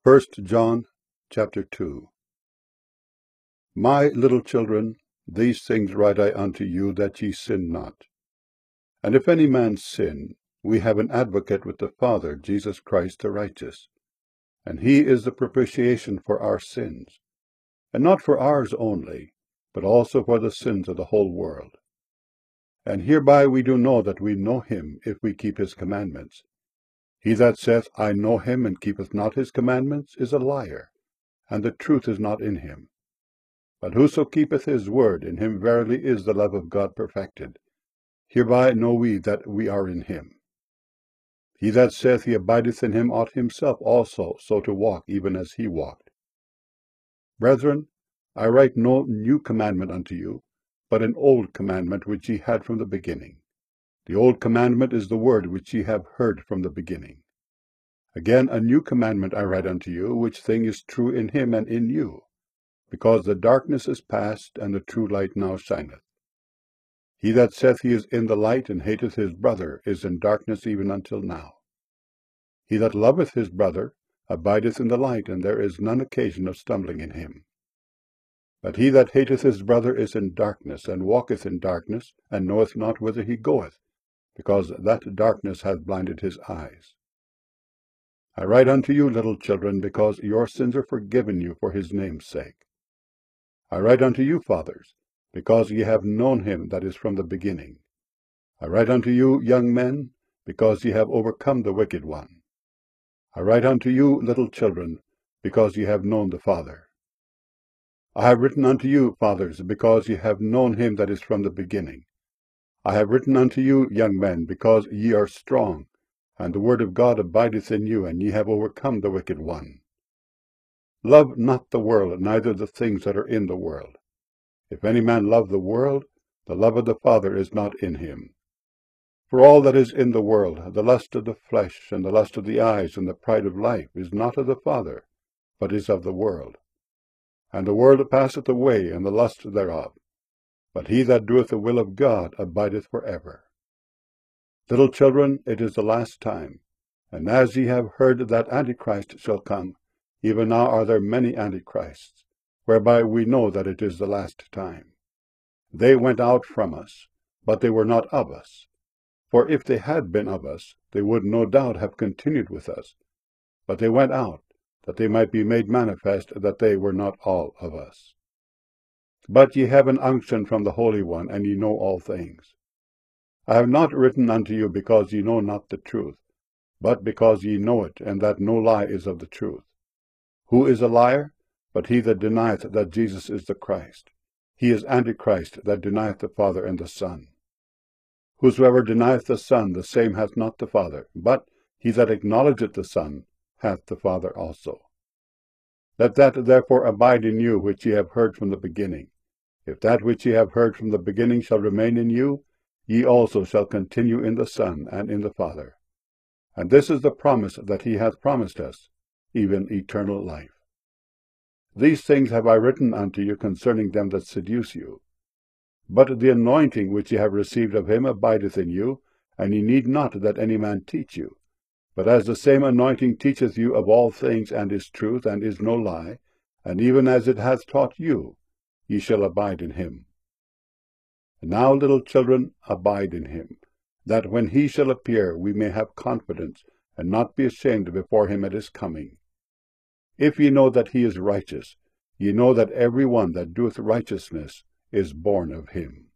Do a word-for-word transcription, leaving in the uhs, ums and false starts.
First John chapter two. My little children, these things write I unto you, that ye sin not. And if any man sin, we have an advocate with the Father, Jesus Christ the righteous. And he is the propitiation for our sins, and not for ours only, but also for the sins of the whole world. And hereby we do know that we know him, if we keep his commandments. He that saith, I know him, and keepeth not his commandments, is a liar, and the truth is not in him. But whoso keepeth his word, in him verily is the love of God perfected. Hereby know we that we are in him. He that saith he abideth in him ought himself also so to walk, even as he walked. Brethren, I write no new commandment unto you, but an old commandment which ye had from the beginning. The old commandment is the word which ye have heard from the beginning. Again, a new commandment I write unto you, which thing is true in him and in you, because the darkness is past, and the true light now shineth. He that saith he is in the light, and hateth his brother, is in darkness even until now. He that loveth his brother abideth in the light, and there is none occasion of stumbling in him. But he that hateth his brother is in darkness, and walketh in darkness, and knoweth not whither he goeth, because that darkness hath blinded his eyes. I write unto you, little children, because your sins are forgiven you for his name's sake. I write unto you, fathers, because ye have known him that is from the beginning. I write unto you, young men, because ye have overcome the wicked one. I write unto you, little children, because ye have known the Father. I have written unto you, fathers, because ye have known him that is from the beginning. I have written unto you, young men, because ye are strong, and the word of God abideth in you, and ye have overcome the wicked one. Love not the world, neither the things that are in the world. If any man love the world, the love of the Father is not in him. For all that is in the world, the lust of the flesh, and the lust of the eyes, and the pride of life, is not of the Father, but is of the world. And the world passeth away, and the lust thereof. But he that doeth the will of God abideth for ever. Little children, it is the last time. And as ye have heard that Antichrist shall come, even now are there many Antichrists, whereby we know that it is the last time. They went out from us, but they were not of us. For if they had been of us, they would no doubt have continued with us. But they went out, that they might be made manifest that they were not all of us. But ye have an unction from the Holy One, and ye know all things. I have not written unto you because ye know not the truth, but because ye know it, and that no lie is of the truth. Who is a liar? But he that denieth that Jesus is the Christ. He is Antichrist, that denieth the Father and the Son. Whosoever denieth the Son, the same hath not the Father, but he that acknowledgeth the Son hath the Father also. Let that therefore abide in you which ye have heard from the beginning. If that which ye have heard from the beginning shall remain in you, ye also shall continue in the Son and in the Father. And this is the promise that he hath promised us, even eternal life. These things have I written unto you concerning them that seduce you. But the anointing which ye have received of him abideth in you, and ye need not that any man teach you. But as the same anointing teacheth you of all things, and is truth, and is no lie, and even as it hath taught you, ye shall abide in him. And now, little children, abide in him, that when he shall appear we may have confidence, and not be ashamed before him at his coming. If ye know that he is righteous, ye know that every one that doeth righteousness is born of him.